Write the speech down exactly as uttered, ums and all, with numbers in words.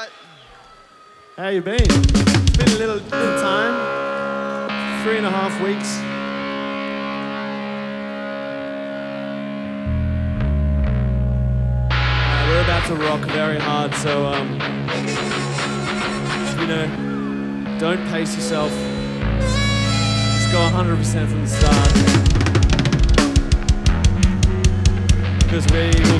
right. How you been? It's been a little, little time. Three and a half weeks. Uh, we're about to rock very hard, so um, you know, don't pace yourself. Just go one hundred percent from the start. Because we will